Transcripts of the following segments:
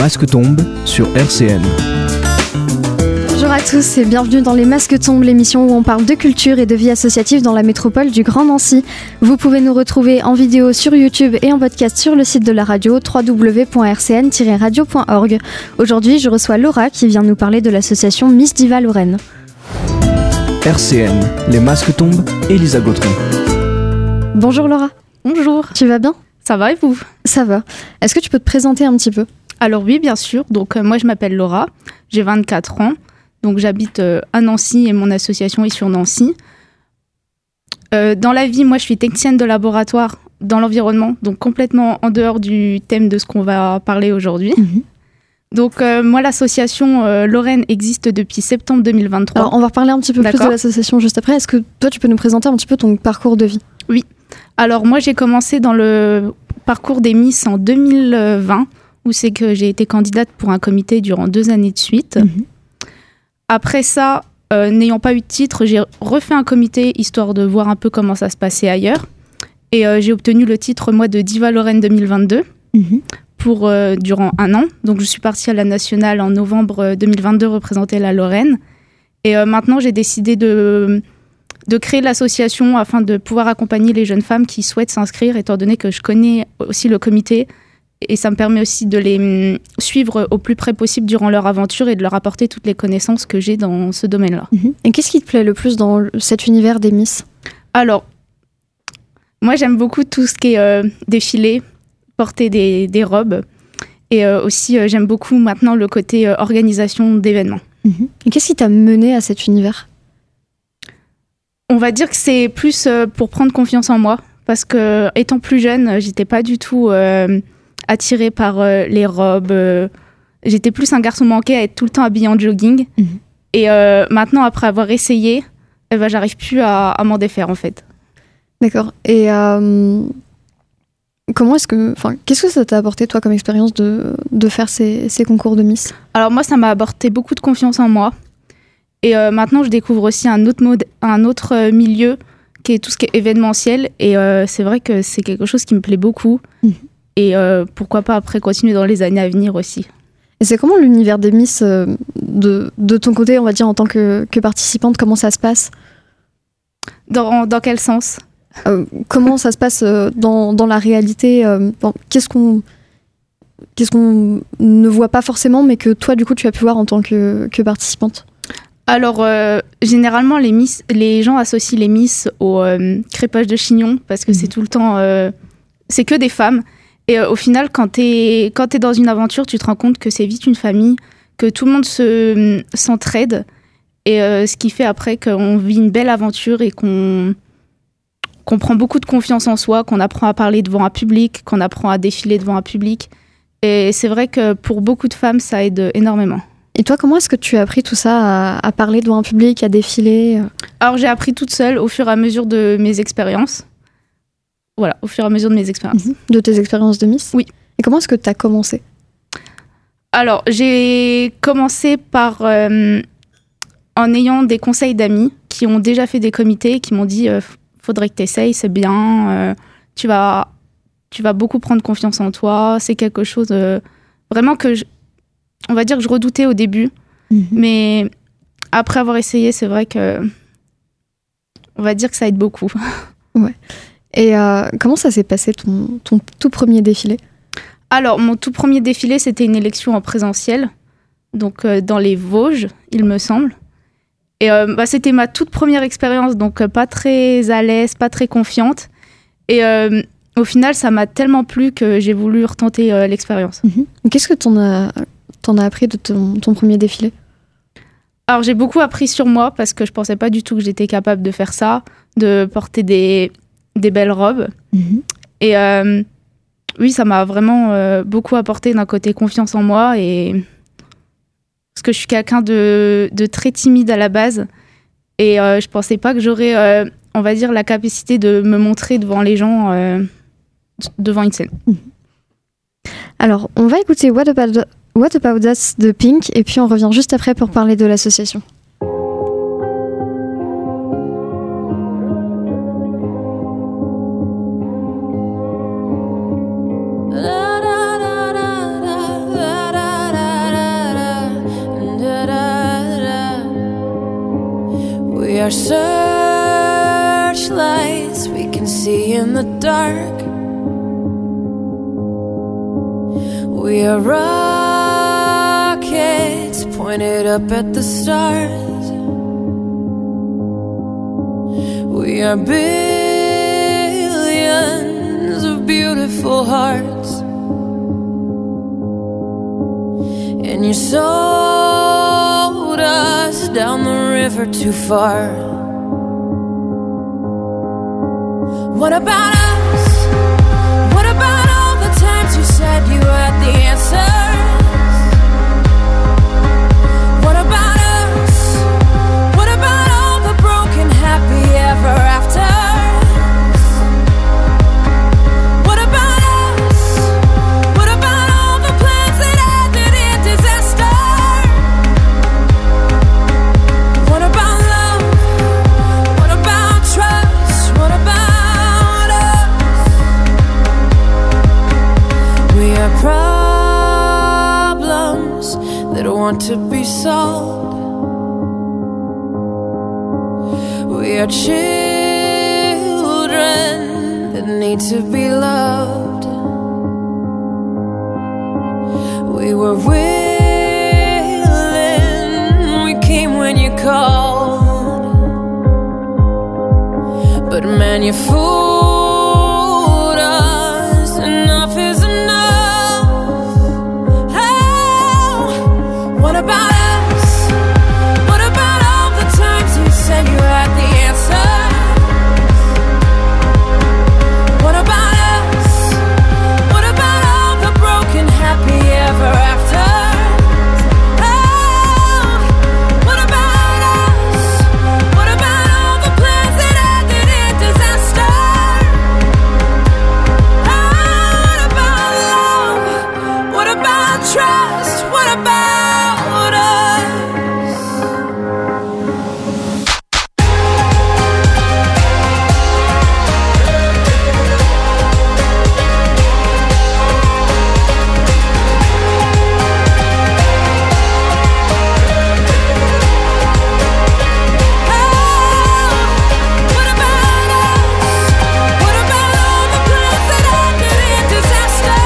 masques tombent sur RCN. Bonjour à tous et bienvenue dans Les Masques tombent, l'émission où on parle de culture et de vie associative dans la métropole du Grand Nancy. Vous pouvez nous retrouver en vidéo sur YouTube et en podcast sur le site de la radio www.rcn-radio.org. Aujourd'hui, je reçois Laura qui vient nous parler de l'association Miss Diva Lorraine. RCN, Les Masques tombent, Elisa Gautron. Bonjour Laura. Bonjour. Tu vas bien ? Ça va et vous ? Ça va. Est-ce que tu peux te présenter un petit peu ? Alors oui, bien sûr. Donc moi, je m'appelle Laura, j'ai 24 ans. Donc j'habite à Nancy et mon association est sur Nancy. Dans la vie, moi, je suis technicienne de laboratoire dans l'environnement, donc complètement en dehors du thème de ce qu'on va parler aujourd'hui. Donc moi, l'association Lorraine existe depuis septembre 2023. Alors on va reparler un petit peu plus de l'association juste après. Est-ce que toi, tu peux nous présenter un petit peu ton parcours de vie ? Oui. Alors moi, j'ai commencé dans le parcours des Miss en 2020, où c'est que j'ai été candidate pour un comité durant 2 années de suite. Après ça, n'ayant pas eu de titre, j'ai refait un comité histoire de voir un peu comment ça se passait ailleurs. Et j'ai obtenu le titre, moi, de Diva Lorraine 2022 pour durant 1 an. Donc je suis partie à la nationale en novembre 2022 représenter la Lorraine. Et maintenant, j'ai décidé de créer l'association afin de pouvoir accompagner les jeunes femmes qui souhaitent s'inscrire, étant donné que je connais aussi le comité et ça me permet aussi de les suivre au plus près possible durant leur aventure et de leur apporter toutes les connaissances que j'ai dans ce domaine-là. Et qu'est-ce qui te plaît le plus dans cet univers des Miss ? Alors, moi j'aime beaucoup tout ce qui est défilé, porter des robes et aussi j'aime beaucoup maintenant le côté organisation d'événements. Et qu'est-ce qui t'a mené à cet univers ? On va dire que c'est plus pour prendre confiance en moi, parce que étant plus jeune, j'étais pas du tout attirée par les robes. J'étais plus un garçon manqué à être tout le temps habillé en jogging. Et maintenant, après avoir essayé, j'arrive plus à m'en défaire en fait. D'accord. Et qu'est-ce que ça t'a apporté toi comme expérience de faire ces concours de Miss ? Alors moi, ça m'a apporté beaucoup de confiance en moi. Et maintenant, je découvre aussi un autre milieu qui est tout ce qui est événementiel. Et c'est vrai que c'est quelque chose qui me plaît beaucoup. Et pourquoi pas après continuer dans les années à venir aussi. Et c'est comment l'univers des Miss de ton côté, on va dire, en tant que participante, comment ça se passe ? Dans quel sens ? Comment ça se passe dans la réalité ? Qu'est-ce qu'on ne voit pas forcément, mais que toi, du coup, tu as pu voir en tant que participante ? Alors, généralement, les gens associent les Miss au crêpage de chignon parce que c'est tout le temps... c'est que des femmes. Et au final, quand t'es dans une aventure, tu te rends compte que c'est vite une famille, que tout le monde s'entraide. Et ce qui fait après qu'on vit une belle aventure et qu'on prend beaucoup de confiance en soi, qu'on apprend à parler devant un public, qu'on apprend à défiler devant un public. Et c'est vrai que pour beaucoup de femmes, ça aide énormément. Et toi, comment est-ce que tu as appris tout ça, à parler devant un public, à défiler ? Alors, j'ai appris toute seule au fur et à mesure de mes expériences. Voilà, au fur et à mesure de mes expériences. De tes expériences de Miss ? Oui. Et comment est-ce que tu as commencé ? Alors, j'ai commencé par... en ayant des conseils d'amis qui ont déjà fait des comités, qui m'ont dit faudrait que tu essayes, c'est bien, tu vas beaucoup prendre confiance en toi, c'est quelque chose vraiment que on va dire que je redoutais au début, mais après avoir essayé, c'est vrai que on va dire que ça aide beaucoup. Ouais. Et comment ça s'est passé ton tout premier défilé ? Alors, mon tout premier défilé, c'était une élection en présentiel, donc dans les Vosges, il me semble. Et c'était ma toute première expérience, donc pas très à l'aise, pas très confiante. Et au final, ça m'a tellement plu que j'ai voulu retenter l'expérience. Qu'est-ce que t'en as appris de ton premier défilé ? Alors, j'ai beaucoup appris sur moi parce que je pensais pas du tout que j'étais capable de faire ça, de porter des belles robes. Et oui, ça m'a vraiment beaucoup apporté d'un côté confiance en moi parce que je suis quelqu'un de très timide à la base et je pensais pas que j'aurais, on va dire, la capacité de me montrer devant les gens, devant une scène. Alors, on va écouter What About Us de Pink et puis on revient juste après pour parler de l'association. La, la, la, la, la, la, la. We are searchlights we can see in the dark. We are rockets pointed up at the stars. We are billions of beautiful hearts. And you sold us down the river too far. What about us? What about all the times you said you had the answers? What about us? What about all the broken happy ever afters? What about us? What about all the plans that ended in disaster? What about love? What about trust? What about us? We are problems that want to be solved. We are children that need to be loved. We were willing, we came when you called. But man, you fooled us, enough is enough. Oh, what about us? What about all the times you said you had the answer? What about us? What about all the broken happy ever afters? Oh, what about us? What about all the plans that ended in disaster? Oh, what about love? What about trust? What about us? What about us? What about all the plans that ended in disaster?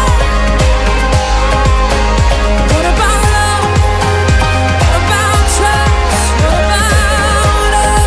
What about love? What about trust? What about us?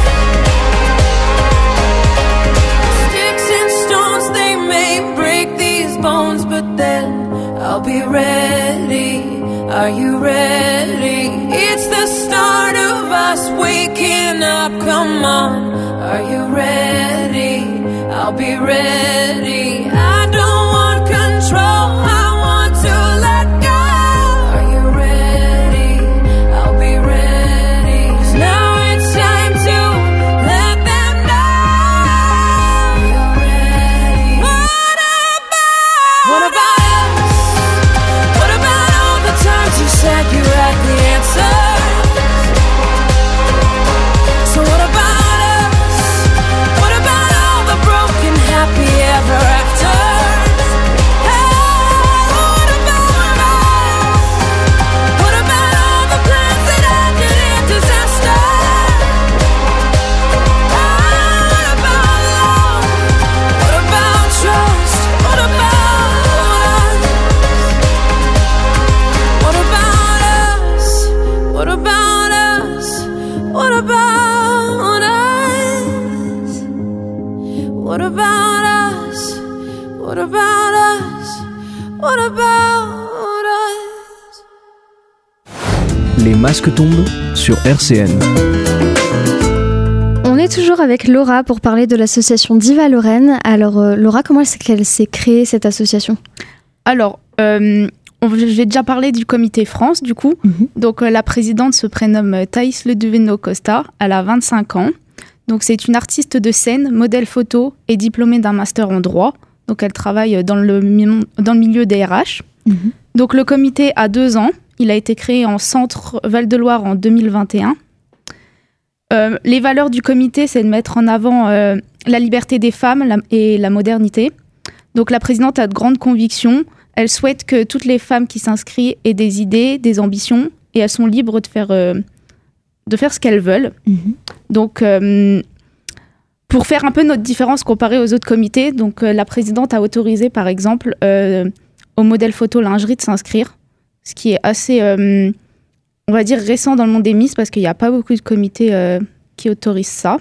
Sticks and stones, they may break these bones, but then I'll be ready. Are you ready? It's the start of us waking up. Come on, are you ready? I'll be ready. I don't want control, I want to let go. Are you ready? I'll be ready. 'Cause now it's time to let them know. You're ready. What about us? What about all the times you said you had the answers? So what about us? What about all the broken happy ever afters? Oh, what about us? What about all the plans that ended in disaster? Oh, what about love? What about trust? What about us? What about us? What about us? What about us? What about us? What about us? What about us? Les masques tombent sur RCN. On est toujours avec Laura pour parler de l'association Diva Lorraine. Alors Laura, comment est-ce qu'elle s'est créée cette association? Alors, je vais déjà parler du comité France, du coup. Donc, la présidente se prénomme Thaïs Leduveno-Costa. Elle a 25 ans. Donc, c'est une artiste de scène, modèle photo et diplômée d'un master en droit. Donc, elle travaille dans le milieu des RH. Donc, le comité a 2 ans. Il a été créé en Centre Val-de-Loire en 2021. Les valeurs du comité, c'est de mettre en avant la liberté des femmes et la modernité. Donc, la présidente a de grandes convictions. Elle souhaite que toutes les femmes qui s'inscrivent aient des idées, des ambitions, et elles sont libres de faire ce qu'elles veulent. Donc, pour faire un peu notre différence comparée aux autres comités, donc la présidente a autorisé, par exemple, au modèle photo lingerie de s'inscrire, ce qui est assez, on va dire, récent dans le monde des Miss, parce qu'il n'y a pas beaucoup de comités qui autorisent ça.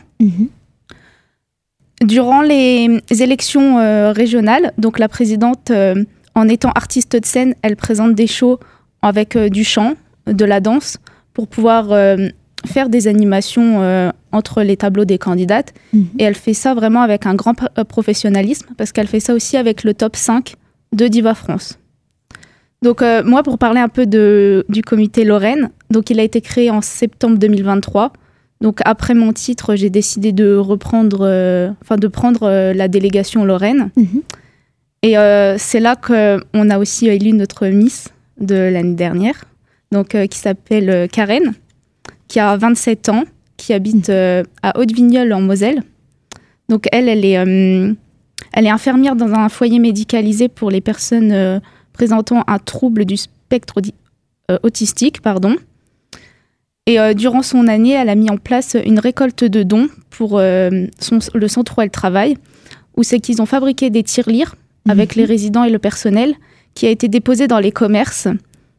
Durant les élections régionales, donc la présidente, en étant artiste de scène, elle présente des shows avec du chant, de la danse, pour pouvoir faire des animations entre les tableaux des candidates. Et elle fait ça vraiment avec un grand professionnalisme, parce qu'elle fait ça aussi avec le top 5 de Diva France. Donc moi, pour parler un peu du comité Lorraine, donc il a été créé en septembre 2023. Donc après mon titre, j'ai décidé de prendre la délégation Lorraine. Et c'est là qu'on a aussi élu notre Miss de l'année dernière, donc qui s'appelle Karen, qui a 27 ans, qui habite à Haute-Vigneulles en Moselle. Donc elle est infirmière dans un foyer médicalisé pour les personnes présentant un trouble du spectre autistique, Et durant son année, elle a mis en place une récolte de dons pour le centre où elle travaille, où c'est qu'ils ont fabriqué des tirelires avec les résidents et le personnel, qui a été déposé dans les commerces,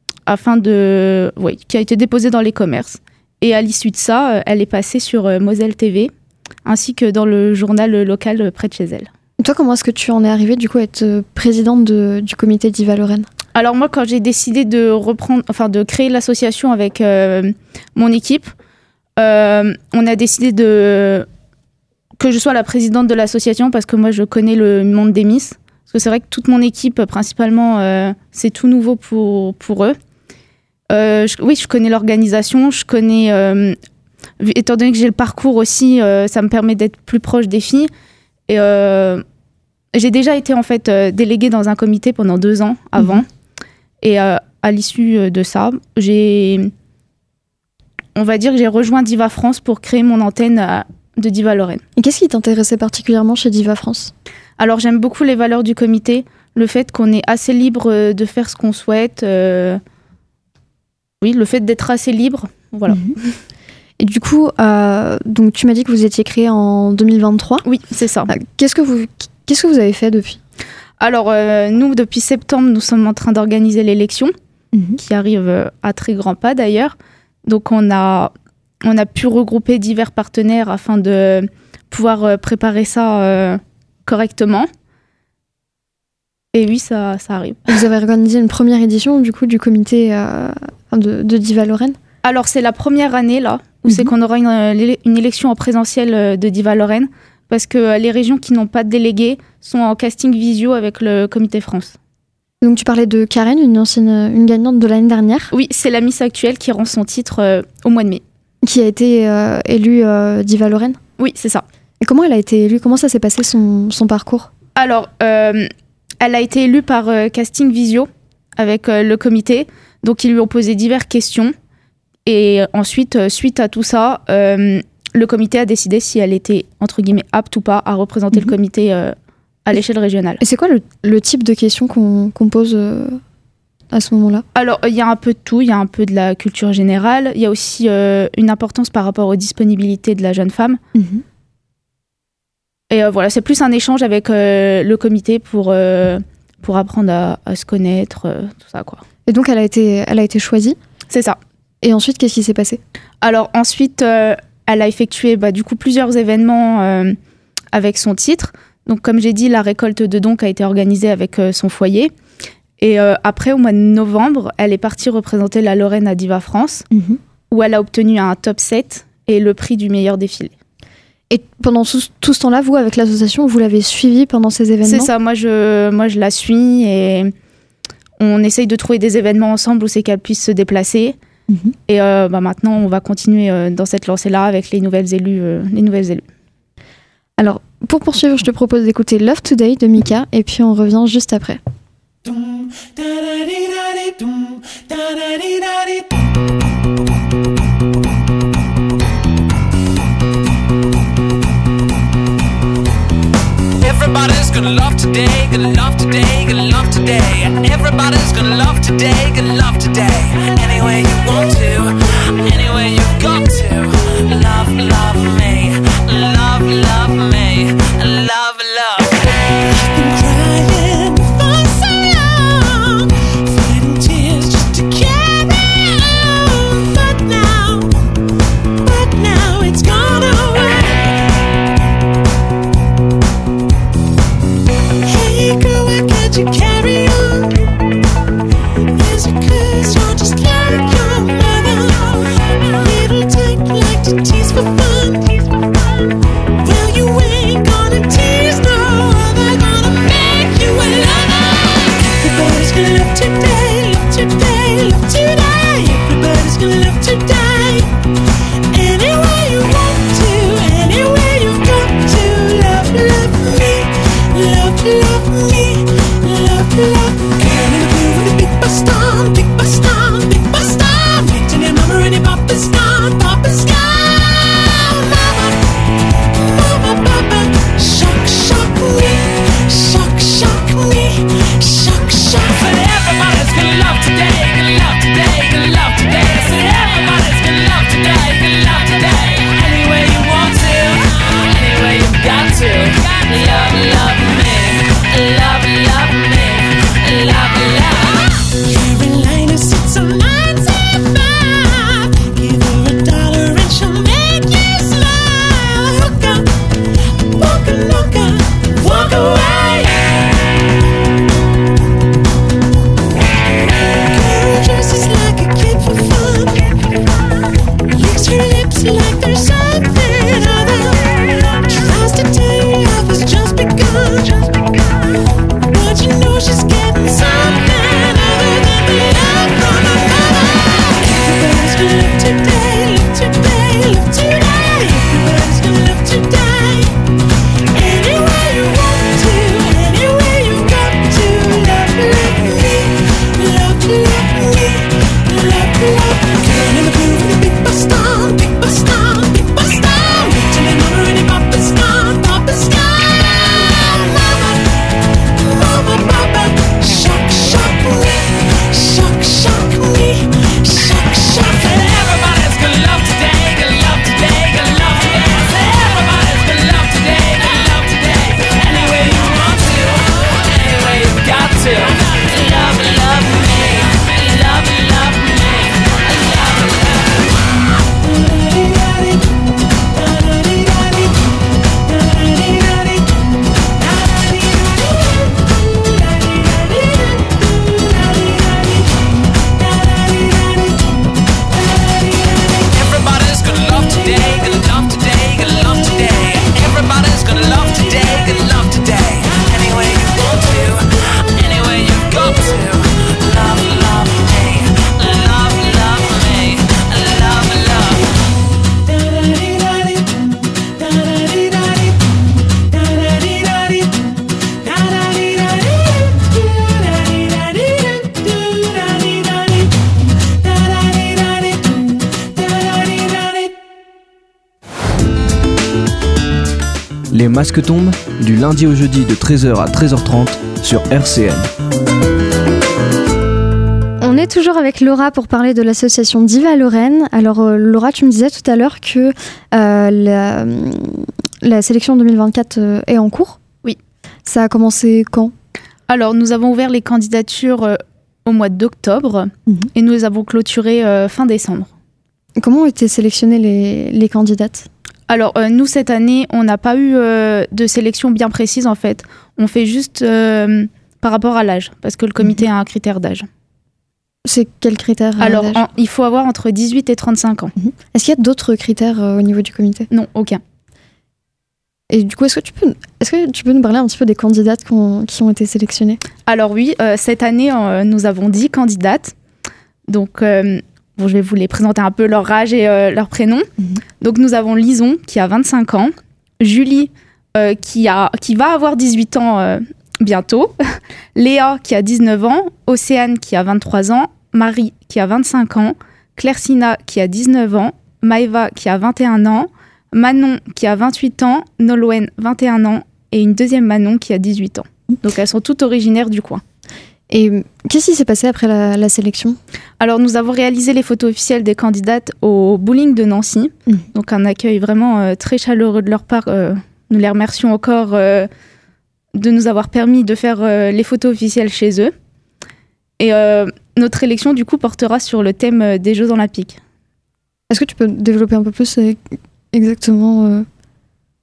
Et à l'issue de ça, elle est passée sur Moselle TV, ainsi que dans le journal local près de chez elle. Et toi, comment est-ce que tu en es arrivée du coup à être présidente du comité Diva Lorraine ? Alors moi, quand j'ai décidé de créer l'association avec mon équipe, on a décidé que je sois la présidente de l'association, parce que moi, je connais le monde des Miss. Parce que c'est vrai que toute mon équipe, principalement, c'est tout nouveau pour eux. Je connais l'organisation, étant donné que j'ai le parcours aussi, ça me permet d'être plus proche des filles. Et j'ai déjà été en fait déléguée dans un comité pendant 2 ans avant. Et à l'issue de ça, j'ai rejoint Diva France pour créer mon antenne de Diva Lorraine. Et qu'est-ce qui t'intéressait particulièrement chez Diva France ? Alors j'aime beaucoup les valeurs du comité, le fait qu'on est assez libre de faire ce qu'on souhaite. Oui, le fait d'être assez libre, voilà. Et du coup, donc tu m'as dit que vous étiez créé en 2023. Oui, c'est ça. Qu'est-ce que vous avez fait depuis ? Alors, nous, depuis septembre, nous sommes en train d'organiser l'élection, qui arrive à très grands pas d'ailleurs. Donc, on a pu regrouper divers partenaires afin de pouvoir préparer ça correctement. Et oui, ça arrive. Vous avez organisé une première édition du coup du comité de Diva Lorraine ? Alors, c'est la première année là où c'est qu'on aura une élection en présentiel de Diva Lorraine, parce que les régions qui n'ont pas de délégués sont en casting visio avec le comité France. Donc tu parlais de Karen, une gagnante de l'année dernière. Oui, c'est la Miss actuelle qui rend son titre au mois de mai. Qui a été élue Diva Lorraine ? Oui, c'est ça. Et comment elle a été élue ? Comment ça s'est passé son parcours ? Alors, elle a été élue par casting visio avec le comité. Donc ils lui ont posé diverses questions. Et ensuite, suite à tout ça, le comité a décidé si elle était, entre guillemets, apte ou pas à représenter le comité à l'échelle régionale. Et c'est quoi le type de questions qu'on pose à ce moment-là ? Alors, il y a un peu de tout. Il y a un peu de la culture générale. Il y a aussi une importance par rapport aux disponibilités de la jeune femme. Et voilà, c'est plus un échange avec le comité pour apprendre à se connaître, tout ça, quoi. Et donc, elle a été choisie ? C'est ça. Et ensuite, qu'est-ce qui s'est passé ? Alors ensuite, elle a effectué du coup plusieurs événements avec son titre. Donc comme j'ai dit, la récolte de dons a été organisée avec son foyer. Et après, au mois de novembre, elle est partie représenter la Lorraine à Diva France, où elle a obtenu un top 7 et le prix du meilleur défilé. Et pendant tout ce temps-là, vous, avec l'association, vous l'avez suivie pendant ces événements ? C'est ça, moi je la suis et on essaye de trouver des événements ensemble où c'est qu'elle puisse se déplacer. Et maintenant, on va continuer dans cette lancée-là avec les nouvelles élues. Alors, pour poursuivre, je te propose d'écouter Love Today de Mika, et puis on revient juste après. Everybody's gonna love today, gonna love today, gonna love today. Everybody's gonna love today, gonna love today. Any way you want to, any way you've got to. Les masques tombent, du lundi au jeudi de 13h à 13h30 sur RCN. On est toujours avec Laura pour parler de l'association Diva Lorraine. Alors Laura, tu me disais tout à l'heure que la sélection 2024 est en cours. Oui. Ça a commencé quand ? Alors, nous avons ouvert les candidatures au mois d'octobre et nous les avons clôturées fin décembre. Comment ont été sélectionnées les candidates ? Alors, nous, cette année, on n'a pas eu de sélection bien précise, en fait. On fait juste par rapport à l'âge, parce que le comité a un critère d'âge. C'est quel critère Alors, d'âge ? il faut avoir entre 18 et 35 ans. Est-ce qu'il y a d'autres critères au niveau du comité ? Non, aucun. Et du coup, est-ce que tu peux nous parler un petit peu des candidates qui ont été sélectionnées ? Alors oui, cette année, nous avons 10 candidates. Donc, je vais vous les présenter un peu leur âge et leur prénom. Donc, nous avons Lison, qui a 25 ans. Julie, qui va avoir 18 ans bientôt. Léa, qui a 19 ans. Océane, qui a 23 ans. Marie, qui a 25 ans. Claire-Sina, qui a 19 ans. Maëva, qui a 21 ans. Manon, qui a 28 ans. Nolwenn, 21 ans. Et une deuxième Manon, qui a 18 ans. Donc, elles sont toutes originaires du coin. Et qu'est-ce qui s'est passé après la sélection ? Alors, nous avons réalisé les photos officielles des candidates au bowling de Nancy. Donc, un accueil vraiment très chaleureux de leur part. Nous les remercions encore de nous avoir permis de faire les photos officielles chez eux. Et notre élection, du coup, portera sur le thème des Jeux Olympiques. Est-ce que tu peux développer un peu plus exactement L'élection ?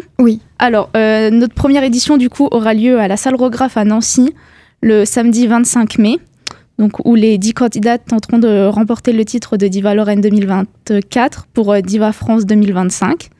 Oui. Alors, notre première édition, du coup, aura lieu à la salle Rographe à Nancy, le samedi 25 mai, donc, où les 10 candidates tenteront de remporter le titre de Diva Lorraine 2024 pour Diva France 2025.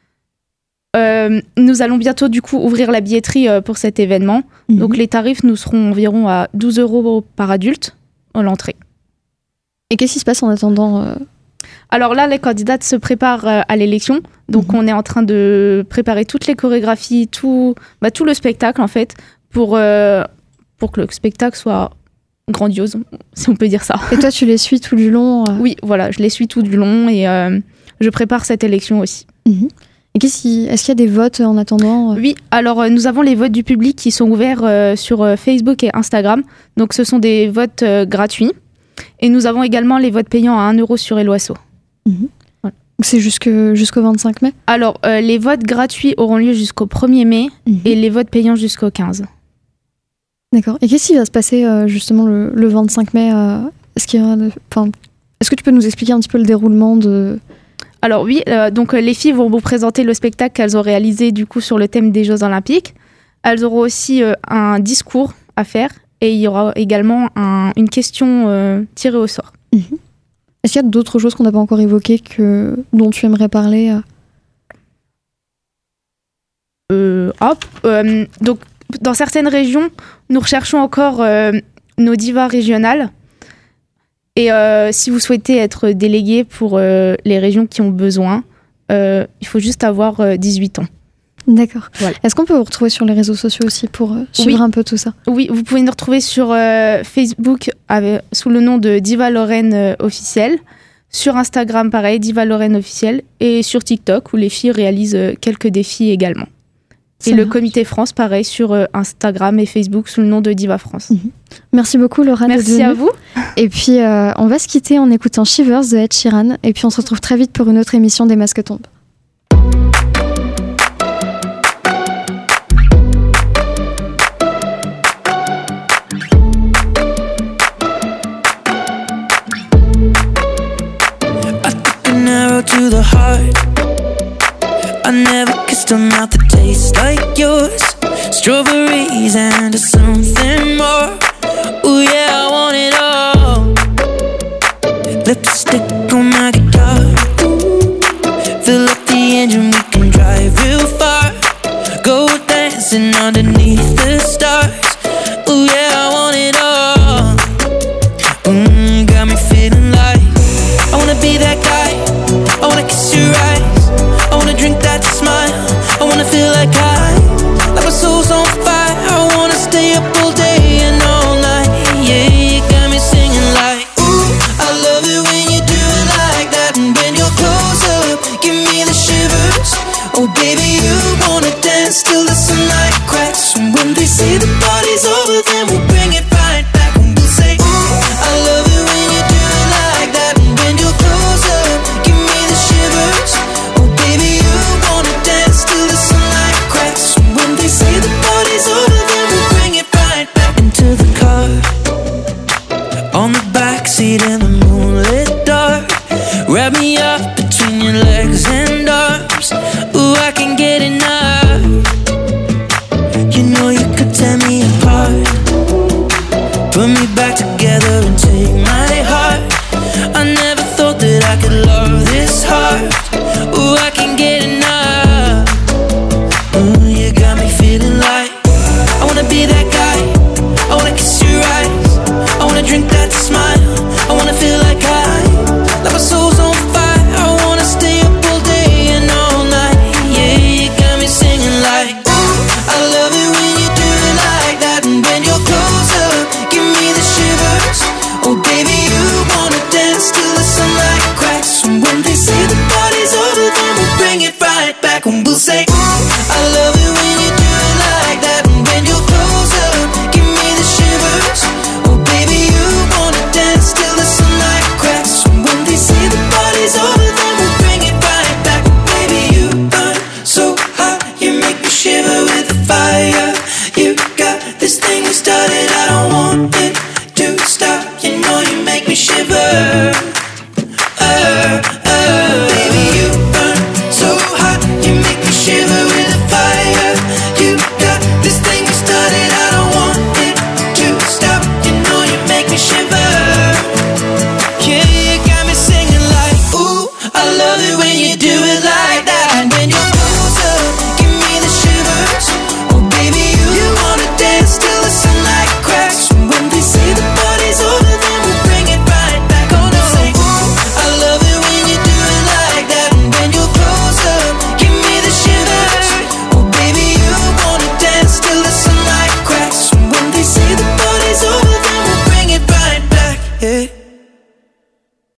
Nous allons bientôt, du coup, ouvrir la billetterie pour cet événement. Donc, les tarifs nous seront environ à 12 € par adulte à l'entrée. Et qu'est-ce qui se passe en attendant Alors là, les candidates se préparent à l'élection. Donc, on est en train de préparer toutes les chorégraphies, tout le spectacle, en fait, pour que le spectacle soit grandiose, si on peut dire ça. Et toi, tu les suis tout du long Oui, voilà, je les suis tout du long et je prépare cette élection aussi. Et est-ce qu'il y a des votes en attendant Oui, alors nous avons les votes du public qui sont ouverts sur Facebook et Instagram. Donc, ce sont des votes gratuits. Et nous avons également les votes payants à 1 € sur Eloasso. Voilà. C'est jusqu'au 25 mai ? Alors, les votes gratuits auront lieu jusqu'au 1er mai et les votes payants jusqu'au 15. D'accord. Et qu'est-ce qui va se passer justement le 25 mai Est-ce que tu peux nous expliquer un petit peu le déroulement de... Alors oui, donc les filles vont vous présenter le spectacle qu'elles ont réalisé du coup sur le thème des Jeux Olympiques. Elles auront aussi un discours à faire et il y aura également une question tirée au sort. Est-ce qu'il y a d'autres choses qu'on n'a pas encore évoquées dont tu aimerais parler Donc, dans certaines régions, nous recherchons encore nos divas régionales. Et si vous souhaitez être délégué pour les régions qui ont besoin, il faut juste avoir 18 ans. D'accord. Voilà. Est-ce qu'on peut vous retrouver sur les réseaux sociaux aussi pour suivre un peu tout ça ? Oui, vous pouvez nous retrouver sur Facebook sous le nom de Diva Lorraine officielle. Sur Instagram, pareil, Diva Lorraine officielle. Et sur TikTok, où les filles réalisent quelques défis également. Et le comité France, pareil, sur Instagram et Facebook sous le nom de Diva France. Merci beaucoup, Laura. Merci à vous. Et puis, on va se quitter en écoutant Shivers de Ed Sheeran. Et puis, on se retrouve très vite pour une autre émission des Masques tombent. I took an arrow to the heart. I never kissed a mouth that tastes like yours. Strawberries and something more. Ooh yeah, I want it all. Lipstick on my guitar. Fill up the engine, we can drive real far. Go dancing underneath the stars. Ooh yeah, I want it all. Got me feeling like I wanna be that guy. I wanna kiss your eyes. I wanna drink that smile. I wanna feel like like my soul's on fire. I wanna stay up all day and all night. Yeah, you got me singing like, ooh, I love it when you do it between your legs and arms. Ooh, I can get enough. You know you could tear me apart, put me back together and take my